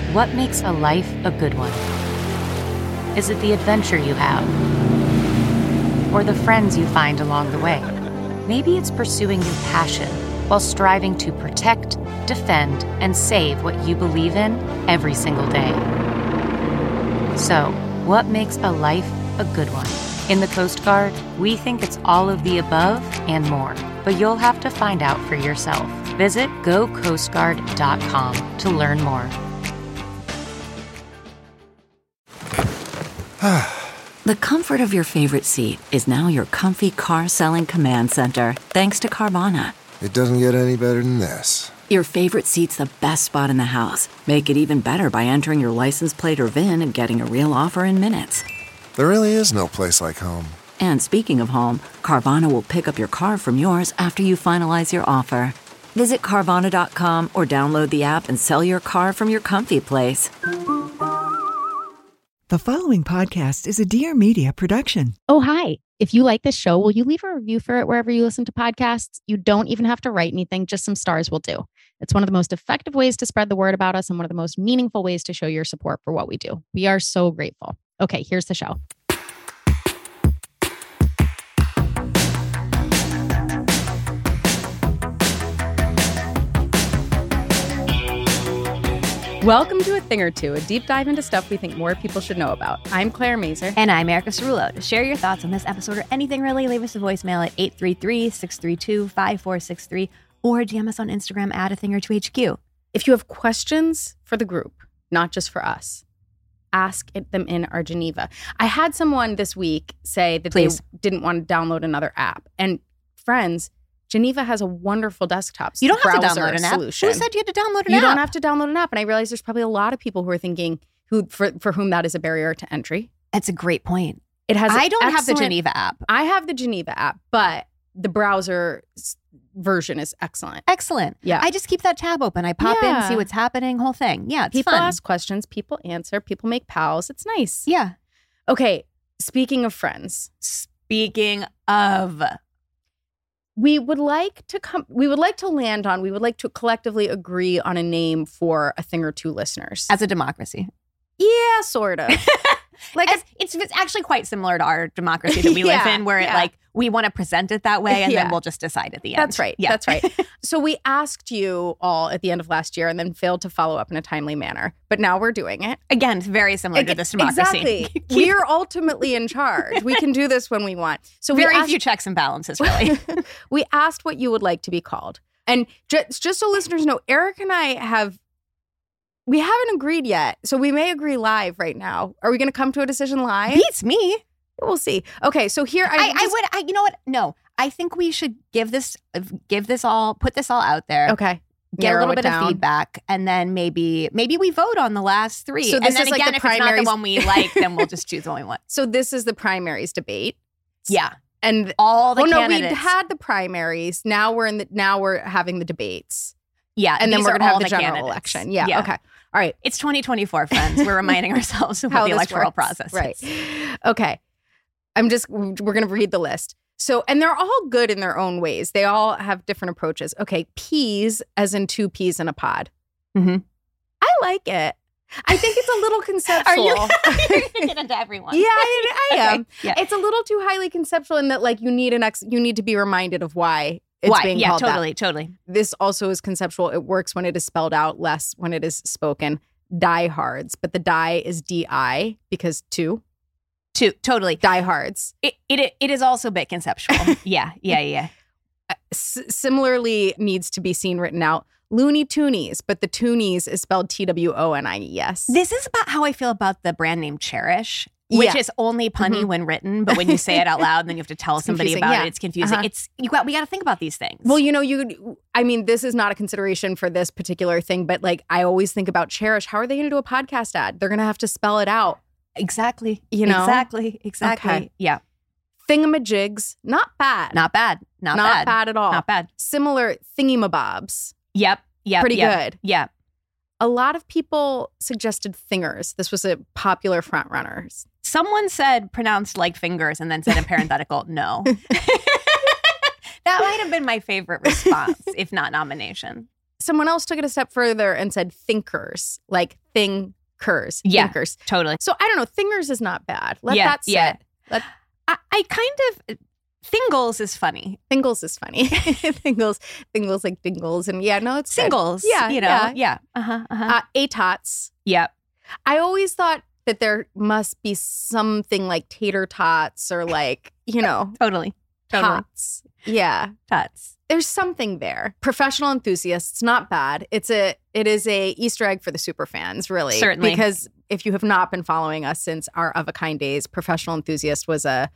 What makes a life a good one? Is it the adventure you have? Or the friends you find along the way? Maybe it's pursuing your passion while striving to protect, defend, and save what you believe in every single day. So, what makes a life a good one? In the Coast Guard, we think it's all of the above and more, but you'll have to find out for yourself. Visit gocoastguard.com to learn more. The comfort of your favorite seat is now your comfy car-selling command center, thanks to Carvana. It doesn't get any better than this. Your favorite seat's the best spot in the house. Make it even better by entering your license plate or VIN and getting a real offer in minutes. There really is no place like home. And speaking of home, Carvana will pick up your car from yours after you finalize your offer. Visit Carvana.com or download the app and sell your car from your comfy place. The following podcast is a Dear Media production. Oh, hi. If you like this show, will you leave a review for it wherever you listen to podcasts? You don't even have to write anything, just some stars will do. It's one of the most effective ways to spread the word about us and one of the most meaningful ways to show your support for what we do. We are so grateful. Okay, here's the show. Welcome to A Thing or Two, a deep dive into stuff we think more people should know about. I'm Claire Mazur. And I'm Erica Cerullo. To share your thoughts on this episode or anything really, leave us a voicemail at 833-632-5463 or DM us on Instagram at AThingOrTwoHQ. If you have questions for the group, not just for us, ask them in our Geneva. I had someone this week say that they didn't want to download another app. And friends, Geneva has a wonderful desktop You don't have to download an app. Solution. Who said you had to download an app? You don't have to download an app. And I realize there's probably a lot of people who are thinking for whom that is a barrier to entry. That's a great point. It has. I don't have the Geneva app. I have the Geneva app, but the browser version is excellent. Excellent. Yeah. I just keep that tab open. I pop in, see what's happening, whole thing. Yeah, it's people fun. ask questions, people answer, people make pals. It's nice. Yeah. Okay, speaking of friends. Speaking of... We would like to collectively agree on a name for A Thing or Two listeners. As a democracy. Yeah, sort of. It's actually quite similar to our democracy that we live in, where we want to present it that way and then we'll just decide at the end. That's right. Yeah. That's right. So we asked you all at the end of last year and then failed to follow up in a timely manner. But now we're doing it. Again, it's very similar to this democracy. Exactly. We're ultimately in charge. We can do this when we want. So very few checks and balances, really. We asked what you would like to be called. And just so listeners know, Eric and I we haven't agreed yet. So we may agree live right now. Are we going to come to a decision live? Beats me. We'll see. Okay, so here you know what? No, I think we should put this all out there. Okay. Get a little bit of feedback, and then maybe we vote on the last three. So this and then is like again, the if it's not primaries. the one we like, then we'll just choose the one we want. So this is the primaries debate. Yeah, and all the candidates. No, we had the primaries. Now we're having the debates. Yeah, and then we're going to have the general candidates. election. Yeah. Okay. All right. It's 2024, friends. We're reminding ourselves of what the electoral process is. Right. Okay. We're going to read the list. So, and they're all good in their own ways. They all have different approaches. Okay. Peas, as in two peas in a pod. Mm-hmm. I like it. I think it's a little conceptual. You're going to get into everyone. Yeah, I am. Okay. Yeah. It's a little too highly conceptual in that, like, you need to be reminded of why it's being called that. Totally. This also is conceptual. It works when it is spelled out, less when it is spoken. Diehards, but the die is D-I because two. Totally. Diehards. It is also a bit conceptual. Yeah. Similarly needs to be seen written out. Looney Toonies, but the Toonies is spelled T-W-O-N-I-E-S. This is about how I feel about the brand name Cherish, which is only punny when written, but when you say it out loud, then you have to tell somebody about it. It's confusing. Uh-huh. We got to think about these things. Well, this is not a consideration for this particular thing, but like I always think about Cherish. How are they going to do a podcast ad? They're going to have to spell it out. Exactly. Exactly. Okay. Yeah. Thingamajigs, not bad. Not bad at all. Not bad. Similar thingamabobs. Yep. Pretty good. Yeah. A lot of people suggested thingers. This was a popular front runner. Someone said pronounced like fingers and then said in parenthetical, no. That might have been my favorite response, if not nomination. Someone else took it a step further and said thinkers, like thinkers. Yeah, thinkers. Totally. So I don't know. Thingers is not bad. Let that sit. Yeah. I kind of... Thingles is funny. Thingles is funny. Thingles like dingles. And it's singles. Good. Yeah. Yeah. Atots. Yep. I always thought that there must be something like tater tots or like, Totally. Tots. Yeah. Tots. There's something there. Professional enthusiasts, not bad. It is a Easter egg for the super fans, really. Certainly. Because if you have not been following us since our Of a Kind days, Professional Enthusiast was a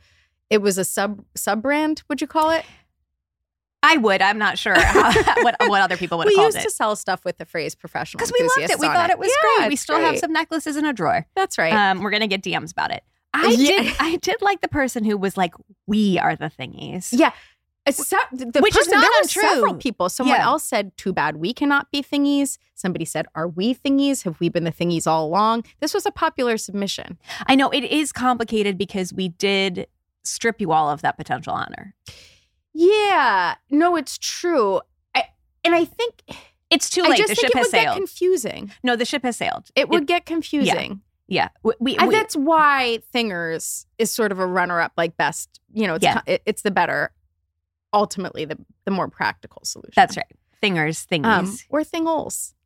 sub brand, would you call it? I would. I'm not sure what other people would have called it. We used to sell stuff with the phrase professional because we loved it. We thought it was great. We still have some necklaces in a drawer. That's right. We're going to get DMs about it. I did like the person who was like, we are the thingies. Yeah. Which is not untrue. Several people. Someone else said, too bad we cannot be thingies. Somebody said, are we thingies? Have we been the thingies all along? This was a popular submission. I know it is complicated because we did strip you all of that potential honor. Yeah. No, it's true. I think it's too late. The ship has sailed. It would get confusing. No, the ship has sailed. It would get confusing. Yeah. That's why Thingers is sort of a runner-up, like best. It's the better, ultimately the more practical solution. That's right. Thingies. Or Thingholes.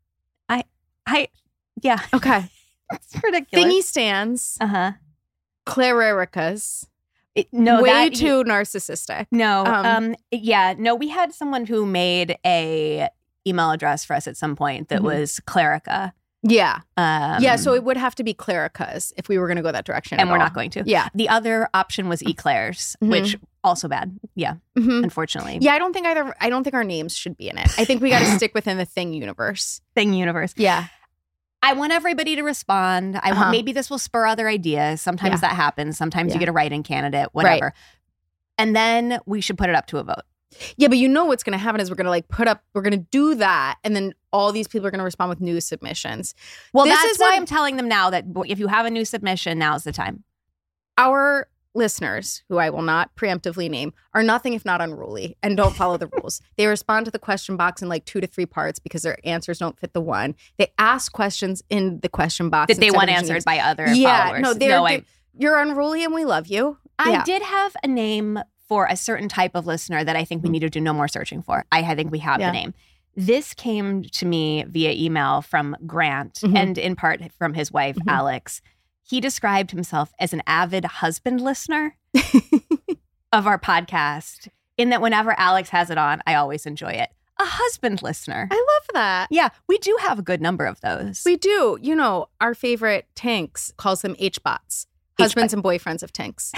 Yeah. Okay. It's ridiculous. Thingy stands. Clarericas. No, way too narcissistic. No. No, we had someone who made a email address for us at some point that was Clarica. Yeah. So it would have to be Claricas if we were going to go that direction. And we're not going to. Yeah. The other option was Eclairs, which also bad. Yeah. Unfortunately. Yeah, I don't think our names should be in it. I think we got to stick within the Thing universe. Yeah. I want everybody to respond. I want maybe this will spur other ideas. Sometimes that happens. Sometimes you get a write-in candidate, whatever. Right. And then we should put it up to a vote. Yeah, but what's going to happen is we're going to do that, and then all these people are going to respond with new submissions. Well, that's why I'm telling them now that if you have a new submission, now's the time. Our listeners, who I will not preemptively name, are nothing if not unruly and don't follow the rules. They respond to the question box in like 2 to 3 parts because their answers don't fit the one. They ask questions in the question box that they want answered by other followers. You're unruly and we love you. I did have a name for a certain type of listener that I think we need to do no more searching for. I think we have the name. This came to me via email from Grant and in part from his wife, Alex. He described himself as an avid husband listener of our podcast, in that whenever Alex has it on, I always enjoy it. A husband listener. I love that. Yeah, we do have a good number of those. We do. Our favorite Tanks calls them H-bots. Husbands and boyfriends of Tanks.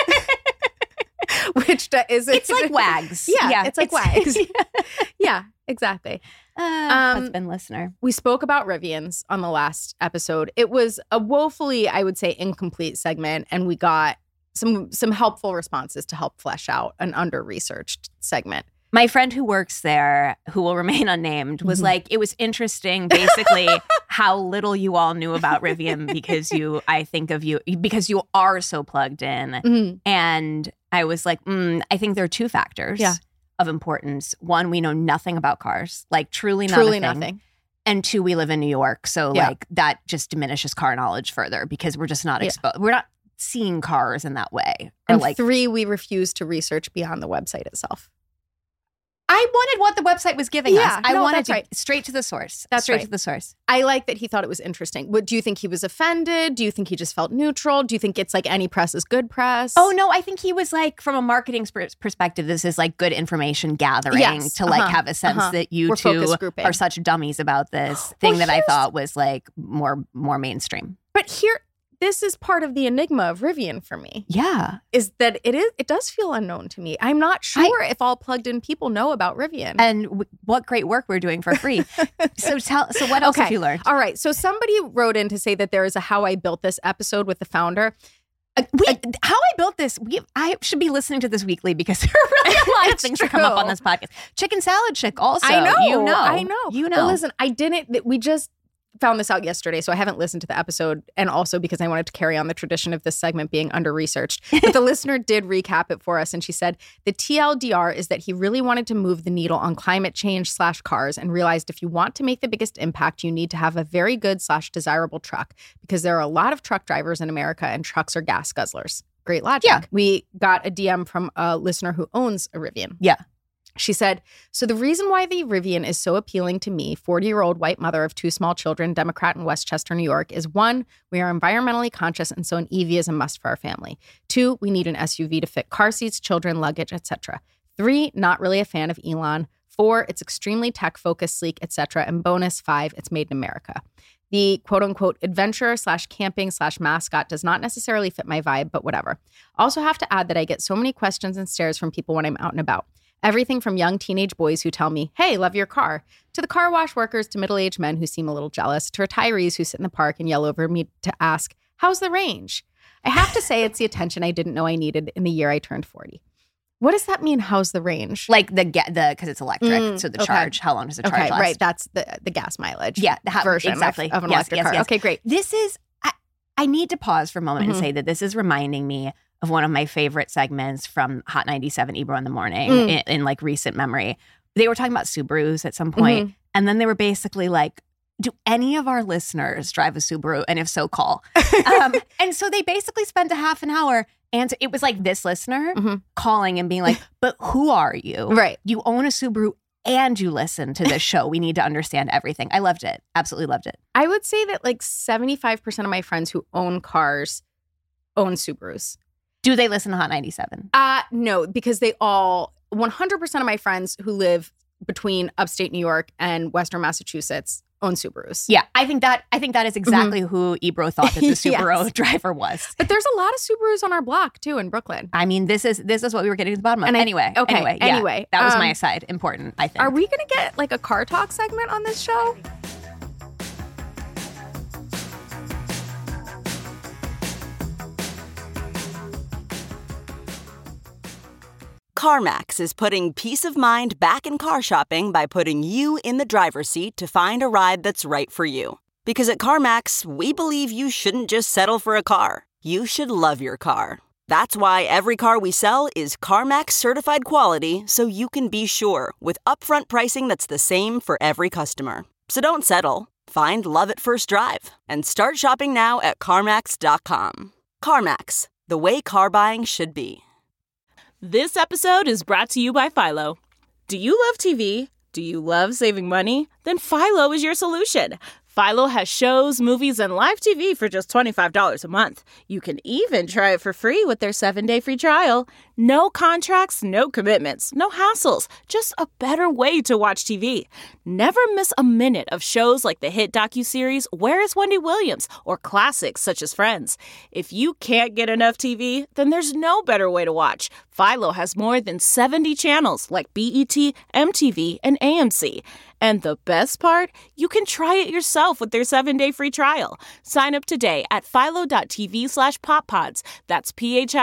Which is... It's like wags. Yeah, it's like wags. Yeah, exactly. Husband listener. We spoke about Rivians on the last episode. It was a woefully, I would say, incomplete segment, and we got some helpful responses to help flesh out an under-researched segment. My friend who works there, who will remain unnamed, was like, it was interesting, basically, how little you all knew about Rivian because you are so plugged in. And I was like, I think there are 2 factors of importance. 1, we know nothing about cars, like truly nothing. And 2, we live in New York. So like that just diminishes car knowledge further because we're just not exposed. We're not seeing cars in that way. And 3, we refuse to research beyond the website itself. I wanted what the website was giving us. I wanted to straight to the source. That's straight to the source. I like that he thought it was interesting. What do you think he was offended? Do you think he just felt neutral? Do you think it's like any press is good press? Oh no, I think he was like, from a marketing perspective, this is like good information gathering to like have a sense that you two are such dummies about this thing that I thought was like more mainstream. But this is part of the enigma of Rivian for me. Yeah. Is that it does feel unknown to me. I'm not sure if all plugged in people know about Rivian. And what great work we're doing for free. So what else have you learned? All right. So somebody wrote in to say that there is a How I Built This episode with the founder. How I Built This, I should be listening to this weekly because there are really a lot of things that come up on this podcast. Chicken Salad Chick also. I know. You know. But listen, found this out yesterday, so I haven't listened to the episode, and also because I wanted to carry on the tradition of this segment being under-researched. But the listener did recap it for us, and she said, the TLDR is that he really wanted to move the needle on climate change/cars and realized if you want to make the biggest impact, you need to have a very good/desirable truck because there are a lot of truck drivers in America, and trucks are gas guzzlers. Great logic. Yeah. We got a DM from a listener who owns a Rivian. Yeah. She said, so the reason why the Rivian is so appealing to me, 40-year-old white mother of 2 small children, Democrat in Westchester, New York, is 1, we are environmentally conscious, and so an EV is a must for our family. 2, we need an SUV to fit car seats, children, luggage, etc. 3, not really a fan of Elon. 4, it's extremely tech-focused, sleek, etc. And bonus 5, it's made in America. The quote-unquote adventurer/camping/mascot does not necessarily fit my vibe, but whatever. Also have to add that I get so many questions and stares from people when I'm out and about. Everything from young teenage boys who tell me, hey, love your car, to the car wash workers, to middle-aged men who seem a little jealous, to retirees who sit in the park and yell over me to ask, how's the range? I have to say it's the attention I didn't know I needed in the year I turned 40. What does that mean, how's the range? Like because it's electric, so the charge, how long does the charge last? Right, that's the gas mileage version exactly. of an electric car. Yes. Okay, great. This is, I need to pause for a moment and say that this is reminding me of one of my favorite segments from Hot 97 Ebro in the Morning in like recent memory. They were talking about Subarus at some point, and then they were basically like, do any of our listeners drive a Subaru? And if so, call. And so they basically spent a half an hour, and it was like this listener calling and being like, but who are you? Right. You own a Subaru and you listen to this show. We need to understand everything. I loved it. Absolutely loved it. I would say that like 75% of my friends who own cars own Subarus. Do they listen to Hot 97? No, because they all, 100% of my friends who live between upstate New York and Western Massachusetts own Subarus. Yeah, I think that is exactly who Ebro thought that the Subaru driver was. But there's a lot of Subarus on our block too in Brooklyn. I mean, this is what we were getting to the bottom of. And anyway, that was my aside. Important, I think. Are we going to get like a car talk segment on this show? CarMax is putting peace of mind back in car shopping by putting you in the driver's seat to find a ride that's right for you. Because at CarMax, we believe you shouldn't just settle for a car. You should love your car. That's why every car we sell is CarMax certified quality, so you can be sure with upfront pricing that's the same for every customer. So don't settle. Find love at first drive and start shopping now at CarMax.com. CarMax, the way car buying should be. This episode is brought to you by Philo. Do you love TV? Do you love saving money? Then Philo is your solution. Philo has shows, movies, and live TV for just $25 a month. You can even try it for free with their 7-day free trial. No contracts, no commitments, no hassles. Just a better way to watch TV. Never miss a minute of shows like the hit docuseries Where is Wendy Williams? Or classics such as Friends. If you can't get enough TV, then there's no better way to watch. Philo has more than 70 channels like BET, MTV, and AMC. And the best part? You can try it yourself with their 7-day free trial. Sign up today at philo.tv/poppods. That's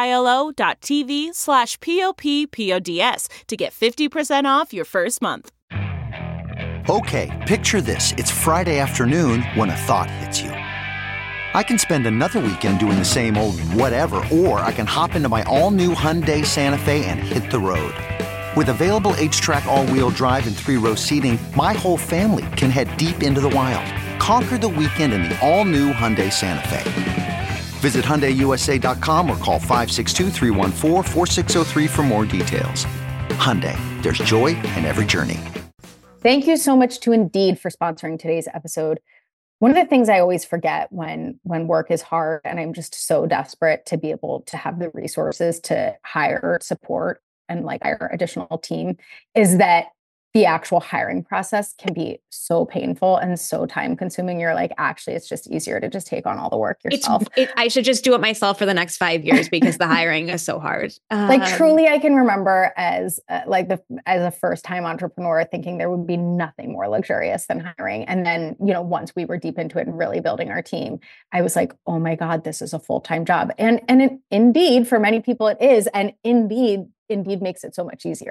philo.tv/POPPODS to get 50% off your first month. Okay, picture this. It's Friday afternoon when a thought hits you. I can spend another weekend doing the same old whatever, or I can hop into my all-new Hyundai Santa Fe and hit the road. With available H-Track all-wheel drive and 3-row seating, my whole family can head deep into the wild. Conquer the weekend in the all-new Hyundai Santa Fe. Visit HyundaiUSA.com or call 562-314-4603 for more details. Hyundai, there's joy in every journey. Thank you so much to Indeed for sponsoring today's episode. One of the things I always forget when work is hard and I'm just so desperate to be able to have the resources to hire support and like hire additional team is that the actual hiring process can be so painful and so time consuming. You're like, actually, it's just easier to just take on all the work yourself. I should just do it myself for the next 5 years because the hiring is so hard. Like truly, I can remember as a first time entrepreneur thinking there would be nothing more luxurious than hiring. And then, once we were deep into it and really building our team, I was like, oh my God, this is a full-time job. And Indeed, for many people it is. And Indeed makes it so much easier.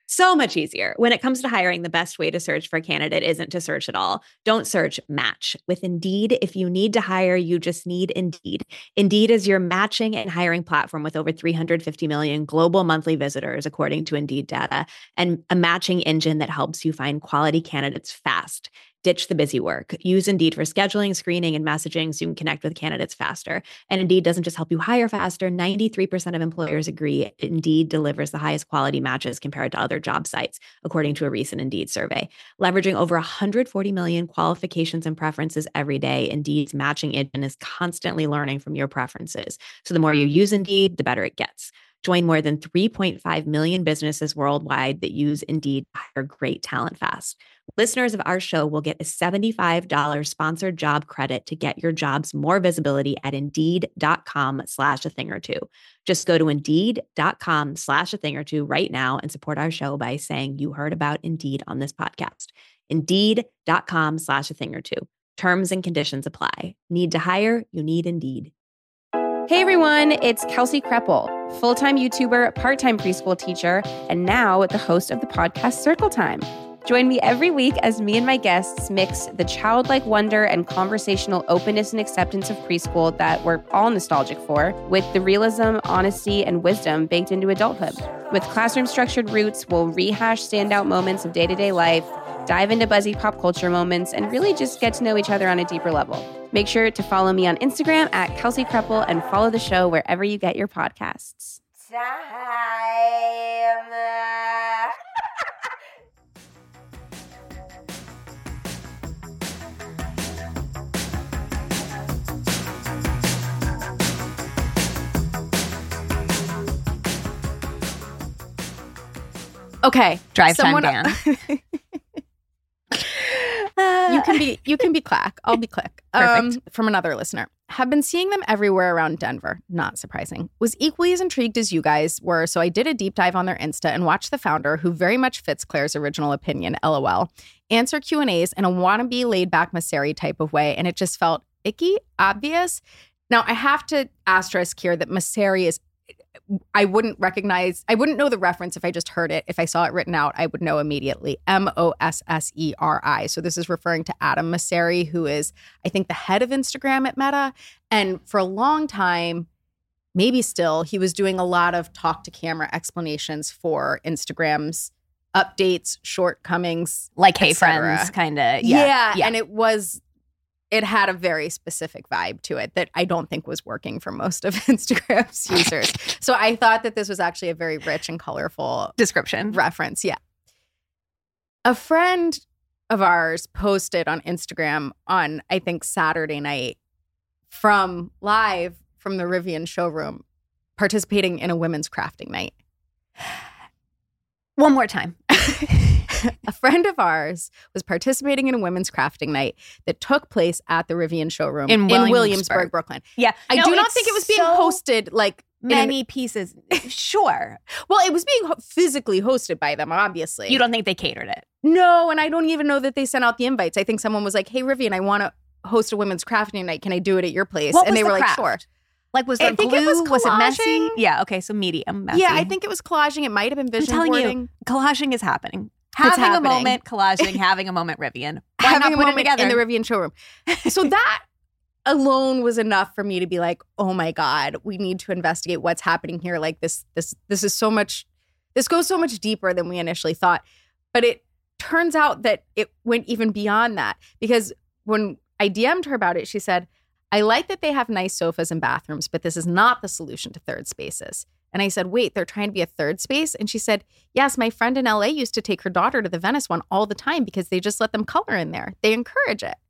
So much easier. When it comes to hiring, the best way to search for a candidate isn't to search at all. Don't search, match. With Indeed, if you need to hire, you just need Indeed. Indeed is your matching and hiring platform with over 350 million global monthly visitors, according to Indeed data, and a matching engine that helps you find quality candidates fast. Ditch the busy work. Use Indeed for scheduling, screening, and messaging so you can connect with candidates faster. And Indeed doesn't just help you hire faster. 93% of employers agree Indeed delivers the highest quality matches compared to other job sites, according to a recent Indeed survey. Leveraging over 140 million qualifications and preferences every day, Indeed's matching engine is constantly learning from your preferences. So the more you use Indeed, the better it gets. Join more than 3.5 million businesses worldwide that use Indeed to hire great talent fast. Listeners of our show will get a $75 sponsored job credit to get your jobs more visibility at Indeed.com/a-thing-or-two. Just go to Indeed.com/a-thing-or-two right now and support our show by saying you heard about Indeed on this podcast. Indeed.com/a-thing-or-two. Terms and conditions apply. Need to hire? You need Indeed. Hey everyone, it's Kelsey Kreppel, full-time YouTuber, part-time preschool teacher, and now the host of the podcast Circle Time. Join me every week as me and my guests mix the childlike wonder and conversational openness and acceptance of preschool that we're all nostalgic for with the realism, honesty, and wisdom baked into adulthood. With classroom-structured roots, we'll rehash standout moments of day-to-day life, dive into buzzy pop culture moments, and really just get to know each other on a deeper level. Make sure to follow me on Instagram at Kelsey Kreppel and follow the show wherever you get your podcasts. Okay, Drive time ban. You can be Clack. I'll be Click. Perfect. From another listener. Have been seeing them everywhere around Denver. Not surprising. Was equally as intrigued as you guys were, so I did a deep dive on their Insta and watched the founder, who very much fits Claire's original opinion, LOL, answer Q&As in a wannabe laid-back Masseri type of way, and it just felt icky, obvious. Now, I have to asterisk here that Masseri is I wouldn't know the reference if I just heard it. If I saw it written out, I would know immediately. Mosseri. So this is referring to Adam Mosseri, who is, I think, the head of Instagram at Meta. And for a long time, maybe still, he was doing a lot of talk to camera explanations for Instagram's updates, shortcomings, like Hey Friends, kind of. Yeah. And it had a very specific vibe to it that I don't think was working for most of Instagram's users. So I thought that this was actually a very rich and colorful description reference. Yeah. A friend of ours posted on Instagram on, I think, Saturday night live from the Rivian showroom, participating in a women's crafting night. One more time. A friend of ours was participating in a women's crafting night that took place at the Rivian showroom in Williamsburg, Brooklyn. Yeah. I do not think it was being hosted like many pieces. Sure. Well, it was being physically hosted by them, obviously. You don't think they catered it? No, and I don't even know that they sent out the invites. I think someone was like, hey, Rivian, I want to host a women's crafting night. Can I do it at your place? What and was they were the like, craft? Sure. Like, was there glue? Was it messy? Yeah, okay, so medium, messy. Yeah, I think it was collaging. It might have been vision boarding. Collaging is happening. Having a moment, collaging, having a moment, Rivian. Why having not a put it moment together? in the Rivian showroom. So that alone was enough for me to be like, oh my God, we need to investigate what's happening here. Like this is so much, this goes so much deeper than we initially thought. But it turns out that it went even beyond that, because when I DM'd her about it, she said, I like that they have nice sofas and bathrooms, but this is not the solution to third spaces. And I said, wait, they're trying to be a third space? And she said, yes, my friend in LA used to take her daughter to the Venice one all the time because they just let them color in there. They encourage it.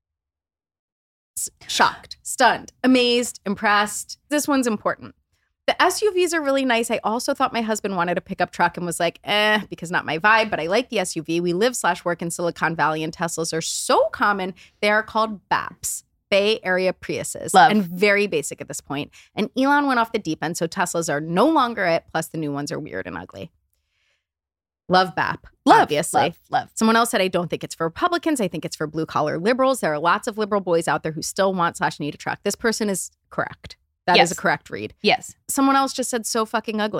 Shocked, stunned, amazed, impressed. This one's important. The SUVs are really nice. I also thought my husband wanted a pickup truck and was like, because not my vibe, but I like the SUV. We live/work in Silicon Valley and Teslas are so common. They are called BAPs. Bay Area Priuses. Love. And very basic at this point. And Elon went off the deep end, so Teslas are no longer it, plus the new ones are weird and ugly. Love BAP, obviously. Love. Someone else said, I don't think it's for Republicans. I think it's for blue-collar liberals. There are lots of liberal boys out there who still want/need a truck. This person is correct. That is a correct read. Yes. Someone else just said, so fucking ugly.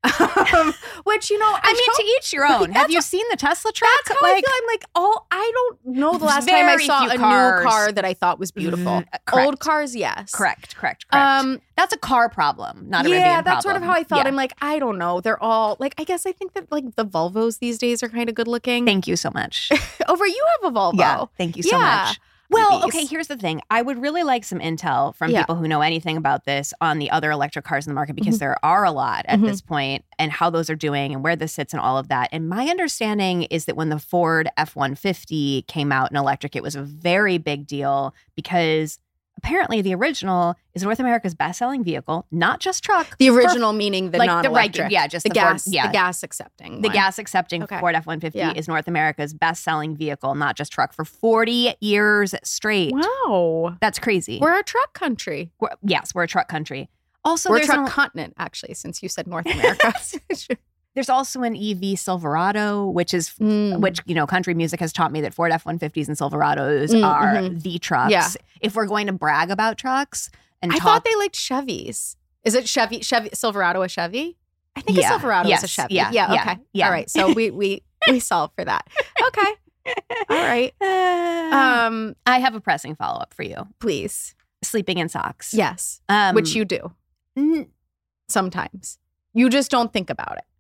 Which, you know, I mean, to each your own. Have you seen the Tesla truck? That's how I feel. I'm like, I don't know the last time I saw a new car that I thought was beautiful. Old cars, yes. Correct. That's a car problem, not a Rivian problem. Yeah, that's sort of how I felt. I'm like, I don't know. They're all like, I guess I think that like the Volvos these days are kind of good looking. Thank you so much. Over, you have a Volvo. Yeah, thank you so much. Well, okay, here's the thing. I would really like some intel from people who know anything about this on the other electric cars in the market, because there are a lot at this point, and how those are doing and where this sits and all of that. And my understanding is that when the Ford F-150 came out in electric, it was a very big deal because apparently the original is North America's best-selling vehicle, not just truck. The original meaning the non-electric. Just the gas, the gas accepting. The gas accepting Ford F-150 is North America's best-selling vehicle, not just truck, for 40 years straight. Wow. That's crazy. We're a truck country. We're a truck country. Also, we're a truck continent, actually, since you said North America. There's also an EV Silverado, which, you know, country music has taught me that Ford F-150s and Silverados are the trucks. Yeah. If we're going to brag about trucks I thought they liked Chevys. Is it Chevy Silverado a Chevy? I think a Silverado is a Chevy. Yeah. Okay. Yeah. All right. So we solve for that. Okay. All right. I have a pressing follow-up for you. Please. Sleeping in socks. Yes. Which you do. Sometimes. You just don't think about it.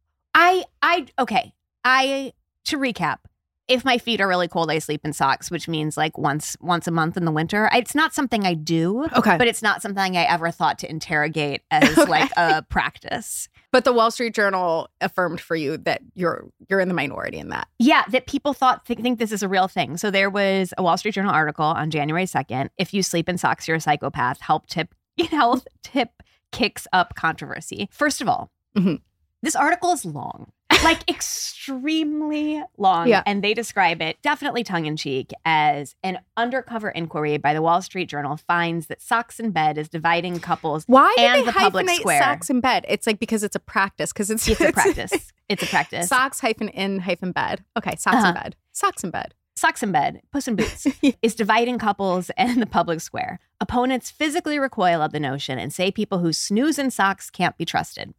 To recap, if my feet are really cold, I sleep in socks, which means like once a month in the winter. It's not something I do, but it's not something I ever thought to interrogate as like a practice. But the Wall Street Journal affirmed for you that you're in the minority in that. Yeah, that people think this is a real thing. So there was a Wall Street Journal article on January 2nd. If you sleep in socks, you're a psychopath. Health tip kicks up controversy. First of all, this article is long. Like extremely long. Yeah. And they describe it, definitely tongue-in-cheek, as an undercover inquiry by the Wall Street Journal finds that socks in bed is dividing couples and the public square. Socks in bed? It's like because it's a practice. Because it's a practice. It's a practice. Socks-in-bed. Okay, socks in bed. Socks in bed. Socks in bed, Puss in Boots, is dividing couples and the public square. Opponents physically recoil at the notion and say people who snooze in socks can't be trusted.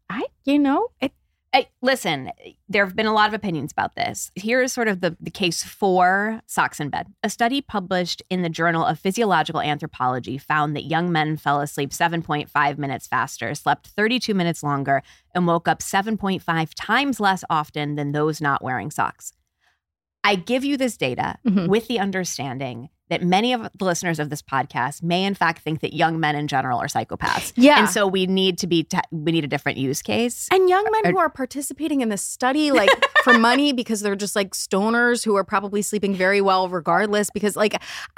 Listen, there have been a lot of opinions about this. Here is sort of the case for socks in bed. A study published in the Journal of Physiological Anthropology found that young men fell asleep 7.5 minutes faster, slept 32 minutes longer, and woke up 7.5 times less often than those not wearing socks. I give you this data with the understanding that many of the listeners of this podcast may in fact think that young men in general are psychopaths. Yeah. And so we need a different use case. And young men who are participating in this study, like for money, because they're just like stoners who are probably sleeping very well regardless, because like,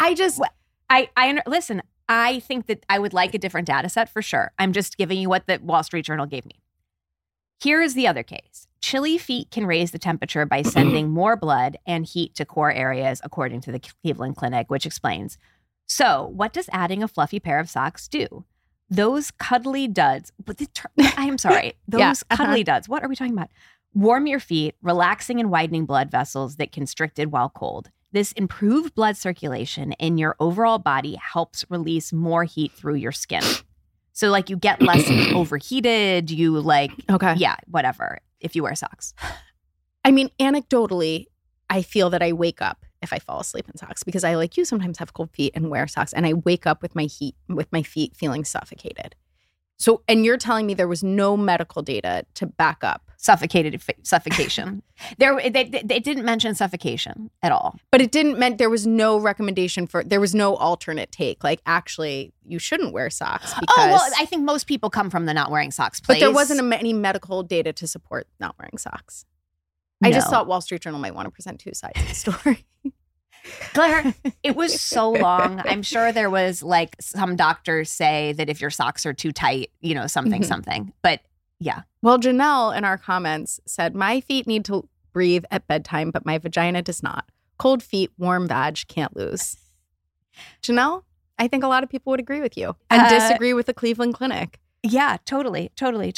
listen, I think that I would like a different data set for sure. I'm just giving you what the Wall Street Journal gave me. Here is the other case. Chilly feet can raise the temperature by sending more blood and heat to core areas, according to the Cleveland Clinic, which explains. So, what does adding a fluffy pair of socks do? Those cuddly duds, I'm sorry, cuddly duds, what are we talking about? Warm your feet, relaxing and widening blood vessels that constricted while cold. This improved blood circulation in your overall body helps release more heat through your skin. So like you get less overheated, whatever, if you wear socks. I mean, anecdotally, I feel that I wake up if I fall asleep in socks because I, like you, sometimes have cold feet and wear socks, and I wake up with my feet feeling suffocated. So, and you're telling me there was no medical data to back up suffocation. It didn't mention suffocation at all. But it didn't mean there was no recommendation there was no alternate take. Like, actually, you shouldn't wear socks because... I think most people come from the not wearing socks place. But there wasn't any medical data to support not wearing socks. No. I just thought Wall Street Journal might want to present two sides of the story. Claire, it was so long. I'm sure there was like some doctors say that if your socks are too tight, something. But yeah. Well, Janelle in our comments said, my feet need to breathe at bedtime, but my vagina does not. Cold feet, warm vag, can't lose. Janelle, I think a lot of people would agree with you and disagree with the Cleveland Clinic. Yeah, totally.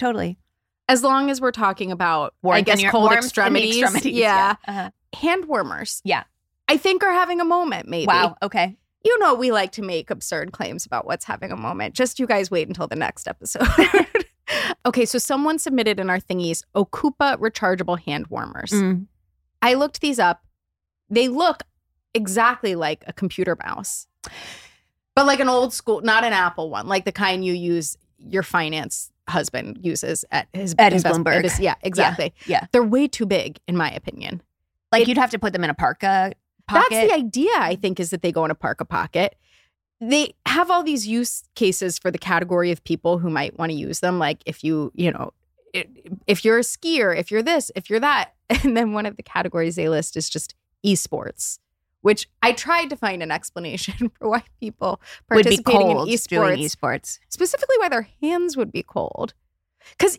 As long as we're talking about, cold extremities. Yeah. Hand warmers. Yeah. I think are having a moment, maybe. Wow. Okay. You know, we like to make absurd claims about what's having a moment. Just you guys wait until the next episode. Okay, so someone submitted in our thingies Okupa rechargeable hand warmers. I looked these up. They look exactly like a computer mouse, but like an old school, not an Apple one, like the kind you use, your finance husband uses at his Bloomberg. Yeah, exactly. Yeah. They're way too big, in my opinion. Like you'd have to put them in a parka pocket. That's the idea, I think, is that they go in a parka pocket. They have all these use cases for the category of people who might want to use them. Like if you know, if you're a skier, if you're this, if you're that. And then one of the categories they list is just esports, which I tried to find an explanation for why people participating in esports, specifically why their hands would be cold. Because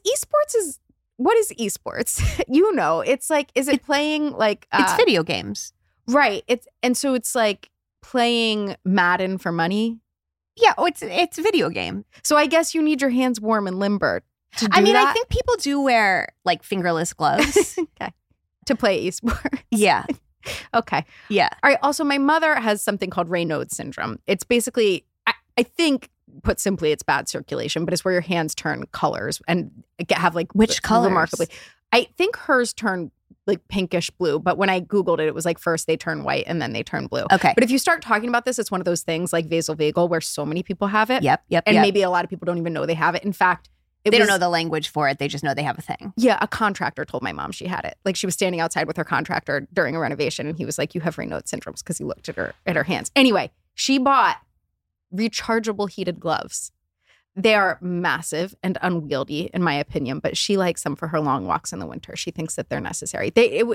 what is esports? You know, it's like, is it playing like... it's video games. Right. So it's like playing Madden for money. Yeah, it's a video game. So I guess you need your hands warm and limber to do that. I think people do wear like fingerless gloves. Okay. To play esports. Yeah. Okay. Yeah. All right. Also, my mother has something called Raynaud's syndrome. It's basically, I think, put simply, it's bad circulation, but it's where your hands turn colors and have like... Which colors? Remarkably. I think hers turn like pinkish blue, but when I Googled it, it was like first they turn white and then they turn blue. Okay. But if you start talking about this, it's one of those things like vasovagal where so many people have it. Yep. And maybe a lot of people don't even know they have it. In fact, they don't know the language for it. They just know they have a thing. Yeah. A contractor told my mom she had it. Like she was standing outside with her contractor during a renovation and he was like, you have Raynaud's syndrome, because he looked at her hands. Anyway, she bought rechargeable heated gloves. They are massive and unwieldy, in my opinion, but she likes them for her long walks in the winter. She thinks that they're necessary.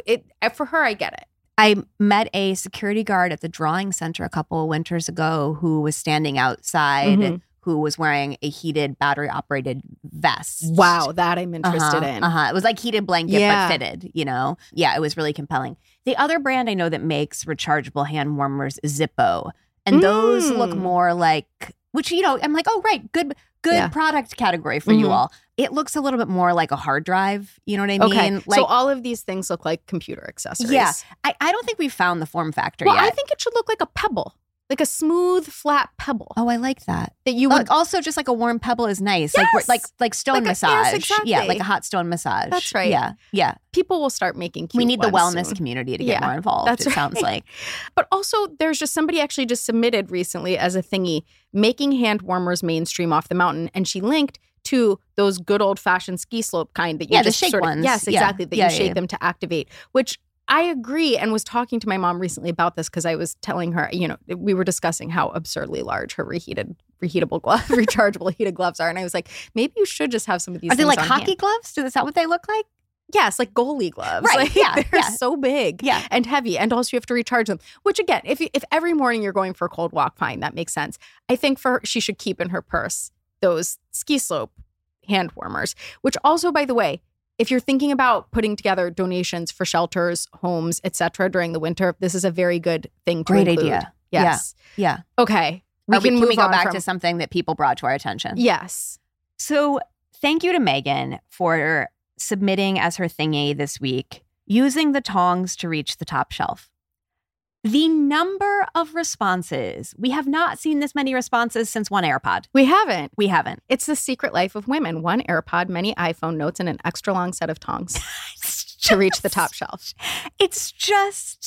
For her, I get it. I met a security guard at the drawing center a couple of winters ago who was standing outside, who was wearing a heated battery-operated vest. Wow, that I'm interested in. It was like heated blanket, but fitted, you know? Yeah, it was really compelling. The other brand I know that makes rechargeable hand warmers is Zippo. And those look more like... Which, you know, I'm like, oh, right, good product category for you all. It looks a little bit more like a hard drive. You know what I mean? Okay. Like, so all of these things look like computer accessories. Yeah. I don't think we've found the form factor yet. I think it should look like a pebble. Like a smooth, flat pebble. Oh, I like that. That you would also just like a warm pebble is nice. Yes! Like stone massage. Yes, exactly. Yeah, like a hot stone massage. That's right. Yeah. People will start making cute We need the ones wellness soon. community to get more involved. That's it sounds like. But also, there's just somebody actually just submitted recently as a thingy, making hand warmers mainstream off the mountain, and she linked to those good old fashioned ski slope kind that you just the shake ones. Yes, exactly. That you shake them to activate, which I agree, and was talking to my mom recently about this because I was telling her, you know, we were discussing how absurdly large her rechargeable heated gloves are. And I was like, maybe you should just have some of these Are things they like on hockey hand. gloves? Is that what they look like? Yes, like goalie gloves. Right, Like, they're so big and heavy. And also you have to recharge them, which again, if every morning you're going for a cold walk, fine, that makes sense. I think for her, she should keep in her purse those ski slope hand warmers, which also, by the way, if you're thinking about putting together donations for shelters, homes, etc. during the winter, this is a very good thing to Great include. idea. Yes. Yeah. Okay. Can we go back to something that people brought to our attention? Yes. So thank you to Megan for submitting as her thingy this week, using the tongs to reach the top shelf. The number of responses, we have not seen this many responses since one AirPod. We haven't. It's the secret life of women. One AirPod, many iPhone notes, and an extra long set of tongs to reach the top shelf. It's just...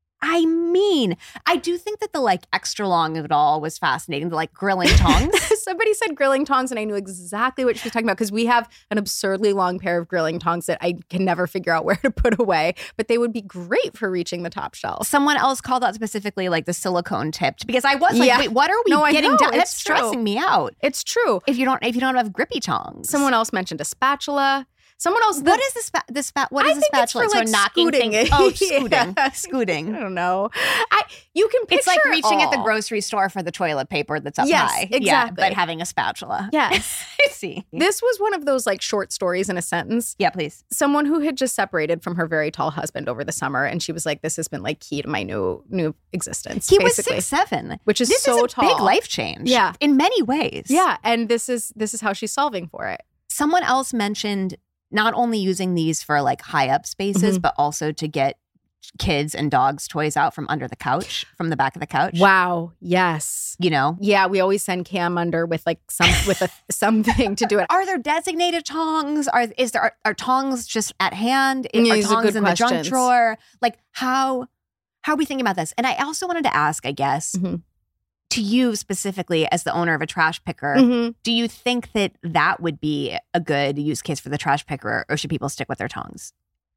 I do think that the like extra long of it all was fascinating, the like grilling tongs. Somebody said grilling tongs and I knew exactly what she was talking about because we have an absurdly long pair of grilling tongs that I can never figure out where to put away, but they would be great for reaching the top shelf. Someone else called out specifically like the silicone tipped because I was like, wait, what are we getting down? That's stressing me out. It's true. If you don't have grippy tongs. Someone else mentioned a spatula. Someone else. What is the spatula? It's for, like, knocking scooting. things. Oh, scooting. I don't know. You can picture it's like reaching at the grocery store for the toilet paper that's up high. Exactly. Yeah, but having a spatula. Yes. I see. This was one of those like short stories in a sentence. Yeah, please. Someone who had just separated from her very tall husband over the summer, and she was like, "This has been like key to my new existence." He basically. was 6'7", which is this so is a tall. big life change. Yeah, in many ways. Yeah, and this is how she's solving for it. Someone else mentioned not only using these for like high up spaces, but also to get kids and dogs' toys out from under the couch, from the back of the couch. Wow. Yes. You know? Yeah, we always send Cam under with like something to do it. Are there designated tongs? Are tongs just at hand? Are These are tongs good in the junk questions. drawer? Like how are we thinking about this? And I also wanted to ask, I guess, to you specifically as the owner of a trash picker, do you think that would be a good use case for the trash picker, or should people stick with their tongs?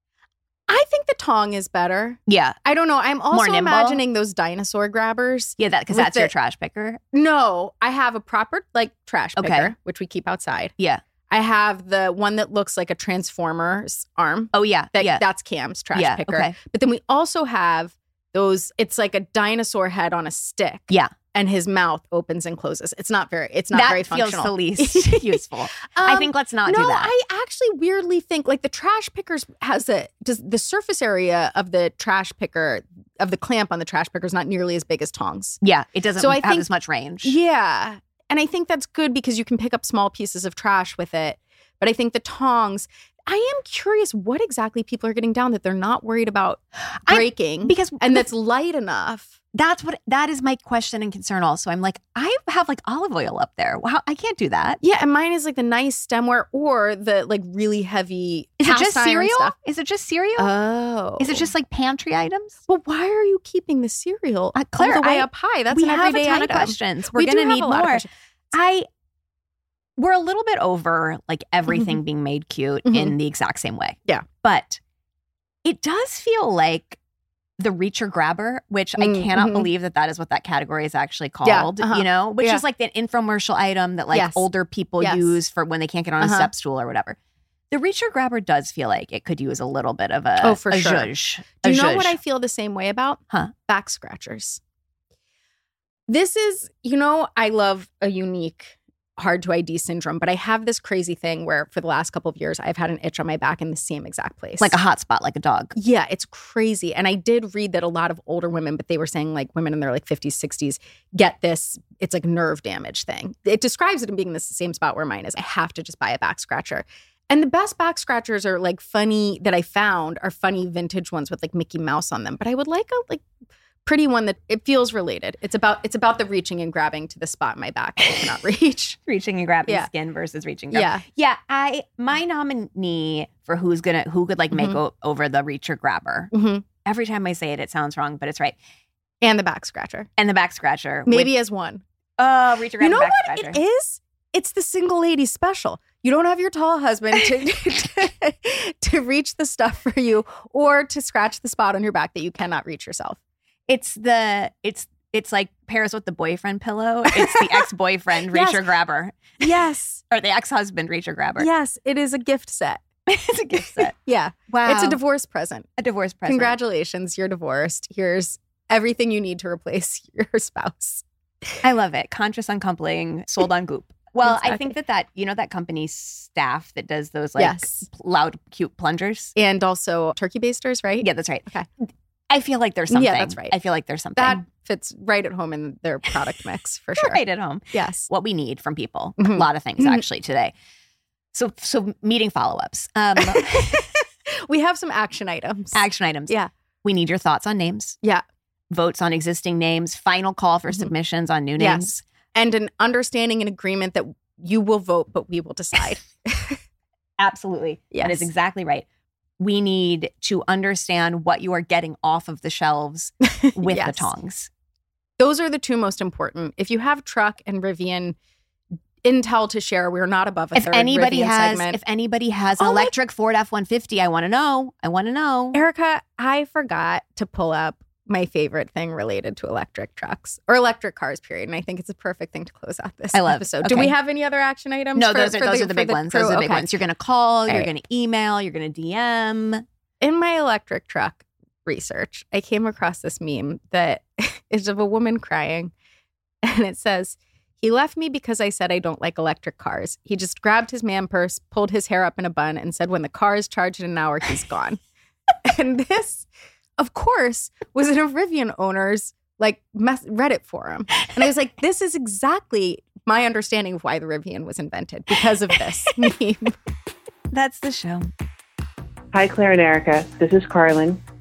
I think the tong is better. Yeah. I don't know. I'm also More nimble? imagining those dinosaur grabbers. Yeah, because with that's your trash picker. No, I have a proper like trash picker, Okay. which we keep outside. Yeah. I have the one that looks like a Transformer's arm. Oh, yeah. That's Cam's trash picker. Okay. But then we also have those, it's like a dinosaur head on a stick. Yeah. And his mouth opens and closes. It's not very That functional. feels the least useful. I think let's not do that. No, I actually weirdly think like the trash pickers does the surface area of the trash picker, of the clamp on the trash picker is not nearly as big as tongs. Yeah, it doesn't So I have think- as much range. Yeah. And I think that's good because you can pick up small pieces of trash with it. But I think the tongs, I am curious what exactly people are getting down that they're not worried about breaking that's light enough. That is my question and concern also. I'm like, I have like olive oil up there. Wow, I can't do that. Yeah, and mine is like the nice stemware or the like really heavy Is it cast just iron cereal? stuff. Is it just cereal? Oh. Is it just like pantry items? Well, why are you keeping the cereal Claire, all the way up high? That's we an have everyday a ton item. of questions. We're We going do to have need a lot of more. questions. We're a little bit over like everything being made cute in the exact same way. Yeah. But it does feel like the reacher grabber, which I cannot believe that is what that category is actually called, you know, which is like the infomercial item that like older people use for when they can't get on a step stool or whatever. The reacher grabber does feel like it could use a little bit of a for sure. zhuzh. Do you know what I feel the same way about? Back scratchers. This is, I love a unique hard to ID syndrome, but I have this crazy thing where for the last couple of years, I've had an itch on my back in the same exact place. Like a hot spot, like a dog. Yeah, it's crazy. And I did read that a lot of older women, but they were saying like women in their like 50s, 60s get this. It's like a nerve damage thing. It describes it in being in the same spot where mine is. I have to just buy a back scratcher. And the best back scratchers are like funny that I found are funny vintage ones with like Mickey Mouse on them. But I would like a pretty one that it feels related. It's about the reaching and grabbing to the spot in my back that I cannot reach. Reaching and grabbing skin versus reaching. Yeah. Yeah. My nominee for who could like make over the reacher grabber. Every time I say it, it sounds wrong, but it's right. And the back scratcher. Maybe as one. Reacher grabber. You know back what scratcher. it is? It's the single lady special. You don't have your tall husband to reach the stuff for you or to scratch the spot on your back that you cannot reach yourself. It's like pairs with the boyfriend pillow. It's the ex-boyfriend reacher grabber. Yes. Or the ex-husband reacher grabber. Yes, it is a gift set. It's a gift set. Yeah. Wow. It's a divorce present. A divorce present. Congratulations, you're divorced. Here's everything you need to replace your spouse. I love it. Conscious uncoupling, sold on Goop. Well, Exactly. I think that company staff that does those like loud, cute plungers. And also turkey basters, right? Yeah, that's right. Okay. I feel like there's something. Yeah, that's right. I feel like there's something. That fits right at home in their product mix for sure. Right at home. Yes. What we need from people. A lot of things actually today. So meeting follow-ups. We have some action items. Yeah. We need your thoughts on names. Yeah. Votes on existing names. Final call for submissions on new names. Yes. And an understanding and agreement that you will vote, but we will decide. Absolutely. Yes. That is exactly right. We need to understand what you are getting off of the shelves with the tongs. Those are the two most important. If you have Truck and Rivian intel to share, we're not above a third Rivian segment. If anybody has an electric Ford F-150, I want to know. Erica, I forgot to pull up my favorite thing related to electric trucks or electric cars, period. And I think it's a perfect thing to close out this episode. Okay. Do we have any other action items? No, those are the big ones. Those are the big ones. You're going to call, you're right. going to email, you're going to DM. In my electric truck research, I came across this meme that is of a woman crying. And it says, "He left me because I said I don't like electric cars. He just grabbed his man purse, pulled his hair up in a bun, and said when the car is charged in an hour, he's gone." And this, of course, was in a Rivian owner's Reddit forum. And I was like, this is exactly my understanding of why the Rivian was invented, because of this meme. That's the show. Hi, Claire and Erica. This is Carlin.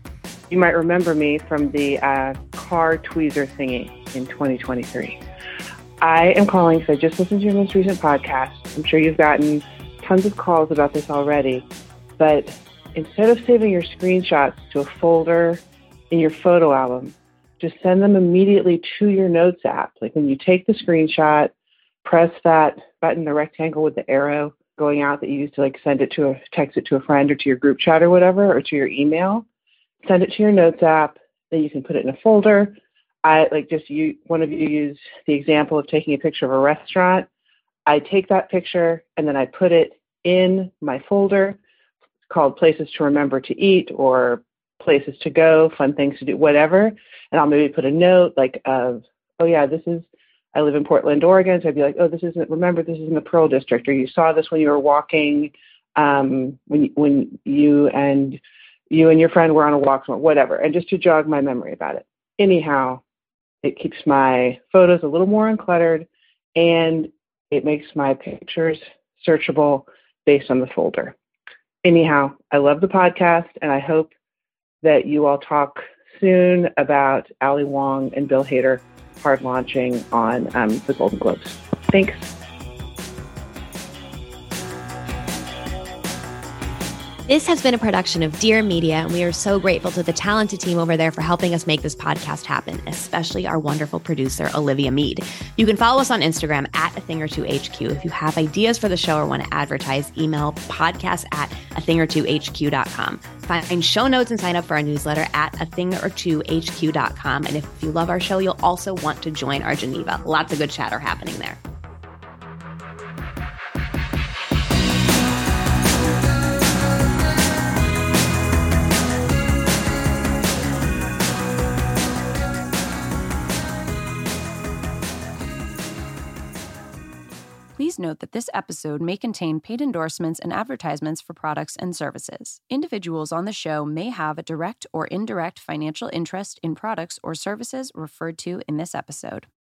You might remember me from the car tweezer thingy in 2023. I am calling because I just listened to your most recent podcast. I'm sure you've gotten tons of calls about this already, but instead of saving your screenshots to a folder in your photo album, just send them immediately to your Notes app. Like when you take the screenshot, press that button, the rectangle with the arrow going out that you use to like text it to a friend or to your group chat or whatever, or to your email. Send it to your Notes app. Then you can put it in a folder. One of you used the example of taking a picture of a restaurant. I take that picture and then I put it in my folder called Places to Remember to Eat or Places to Go, Fun Things to Do, whatever. And I'll maybe put a note I live in Portland, Oregon. So I'd be like, this is in the Pearl District, or you saw this when you were walking, when you and your friend were on a walk, or whatever. And just to jog my memory about it. Anyhow, it keeps my photos a little more uncluttered, and it makes my pictures searchable based on the folder. Anyhow, I love the podcast, and I hope that you all talk soon about Ali Wong and Bill Hader hard launching on the Golden Globes. Thanks. This has been a production of Dear Media, and we are so grateful to the talented team over there for helping us make this podcast happen, especially our wonderful producer, Olivia Mead. You can follow us on Instagram at A Thing or Two HQ. If you have ideas for the show or want to advertise, email podcast@athingortwohq.com. Find show notes and sign up for our newsletter at athingortwohq.com. And if you love our show, you'll also want to join our Geneva. Lots of good chatter happening there. Please note that this episode may contain paid endorsements and advertisements for products and services. Individuals on the show may have a direct or indirect financial interest in products or services referred to in this episode.